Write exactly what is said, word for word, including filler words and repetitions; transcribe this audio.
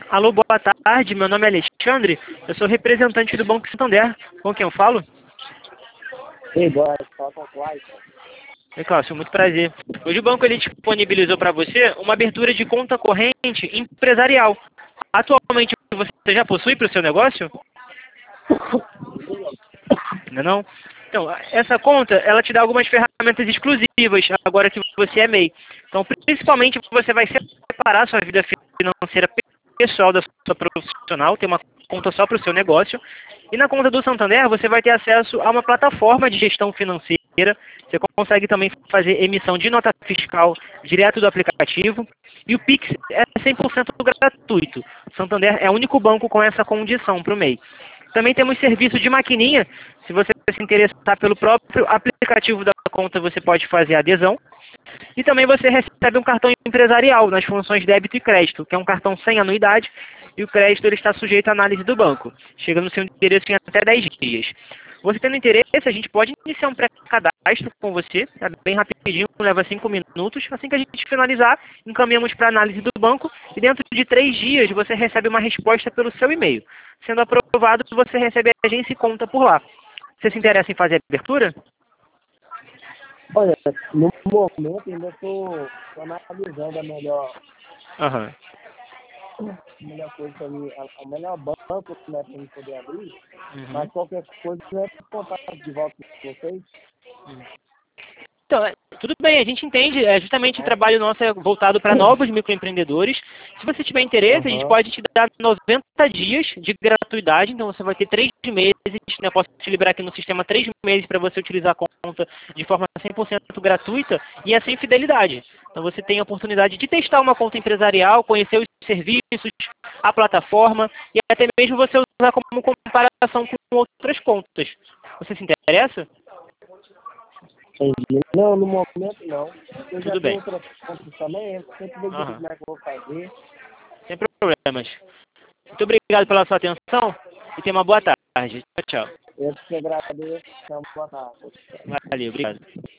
Alô, boa tarde, meu nome é Alexandre, eu sou representante do Banco Santander. Com quem eu falo? Ei, boa, fala com o Clayton. Oi, Cláudio, muito prazer. Hoje o banco ele disponibilizou para você uma abertura de conta corrente empresarial. Atualmente você já possui para o seu negócio? Não, é não? Então, essa conta, ela te dá algumas ferramentas exclusivas, agora que você é M E I. Então, principalmente, você vai separar sua vida financeira pessoal da sua profissional, ter uma conta só para o seu negócio. E na conta do Santander, você vai ter acesso a uma plataforma de gestão financeira. Você consegue também fazer emissão de nota fiscal direto do aplicativo. E o Pix é cem por cento gratuito. O Santander é o único banco com essa condição para o M E I. Também temos serviço de maquininha. Se você se interessar pelo próprio aplicativo da conta, você pode fazer a adesão. E também você recebe um cartão empresarial nas funções débito e crédito, que é um cartão sem anuidade, e o crédito ele está sujeito à análise do banco. Chega no seu endereço em até dez dias. Você tendo interesse, a gente pode iniciar um pré-cadastro com você, é bem rapidinho, leva cinco minutos. Assim que a gente finalizar, encaminhamos para a análise do banco e dentro de três dias você recebe uma resposta pelo seu e-mail. Sendo aprovado, você recebe a agência e conta por lá. Você se interessa em fazer a abertura? Olha, no momento ainda estou analisando a melhor, Aham. a melhor coisa para mim, a, a melhor banco, né, para mim poder abrir, Uhum. mas qualquer coisa é contato de volta com vocês. Então, é, tudo bem, a gente entende, é, justamente o trabalho nosso é voltado para novos microempreendedores. Se você tiver interesse, a gente Aham. pode te dar noventa dias de gratuidade, então você vai ter três meses, né, posso te liberar aqui no sistema três meses para você utilizar a conta de forma cem por cento gratuita e é sem fidelidade. Então você tem a oportunidade de testar uma conta empresarial, conhecer os serviços, a plataforma e até mesmo você usar como comparação com outras contas. Você se interessa? Entendi. Não, no momento não. Eu já Tudo tenho bem. outras contas também, eu sempre vou dizer Aham. como é que eu vou fazer. Sem problemas. Muito obrigado pela sua atenção e tenha uma boa tarde. Tchau, tchau. Eu te agradeço. Então, boa tarde. Valeu, obrigado.